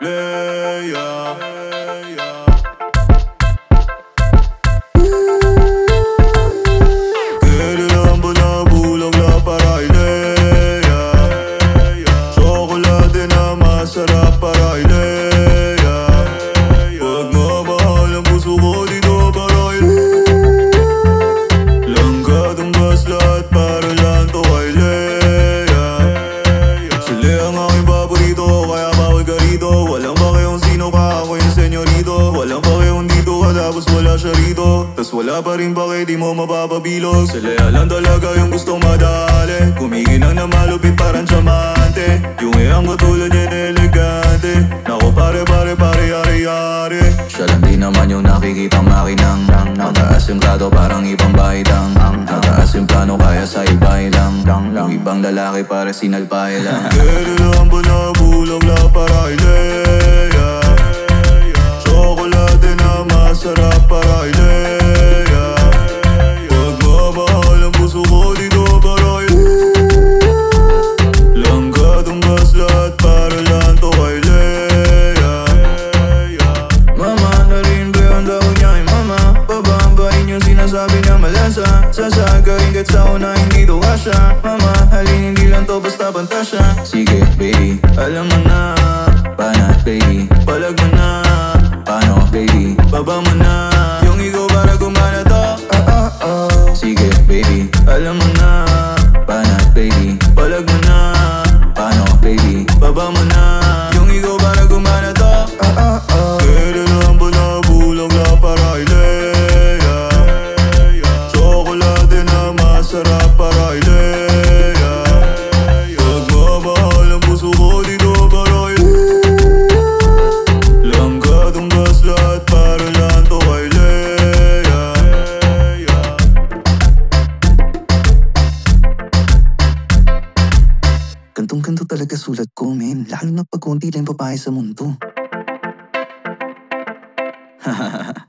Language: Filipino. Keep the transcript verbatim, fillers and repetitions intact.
Leia. Kailan ba nabulang na para kay Leia? Tsokolate na masarap para kay Leia. Pagmamahal ang puso ko dito para kay Leia. Langga tumbas lahat para lang to kay Leia. Si Leia ang aking paborito, kaya bawal ka rito. Walang pake kung sino ka, ako yung senyorito. Walang pake kung dito ka tapos wala siya rito. Tas wala pa rin pake, di mo mapapabilog. Si Leia lang talaga yung gustong madali. Kumikinang na malupit parang tiyamante. Yung iyang katulad niya na elegante. Naku pare pare pare yari yari. Siya lang din naman yung nakikitang makinang mataas yung grado parang ibang baitang mataas yung plano kaya sa iba'y lang. Yung ibang lalaki para sinalpay lang. Kailan ba nabulang na para kay Leia? Tsokolate na masarap para kay Leia. Pagmamahal ang puso ko dito para kay Langga tumbas lahat para lang to kay Leia. Mama, narinig ko yung tawag niya ay mama. Bababain yung sinasabi niya malasa. Sasagarin kahit sa una hindi to kasya. Mama, halin hindi lang to basta pantasya. Sige baby, alam mo na. Banat baby, palag mo na. Paano baby, baba mo na. Yung ikaw para gumana to. Ah ah ah. Sige baby, alam mo na. Banat baby, palag mo na. Paano baby, baba mo na. Yung ikaw para gumana to. Ah ah ah. Kailan ba nabulang na para kay Leia? Tsokolate na masarap para kay Leia. Pagmamahal ang puso ko dito para kay Langga tumbas lahat para lang to kay Leia. Gantong-ganto talaga sulat ko, men. Lalo na pag konti lang babae sa mundo.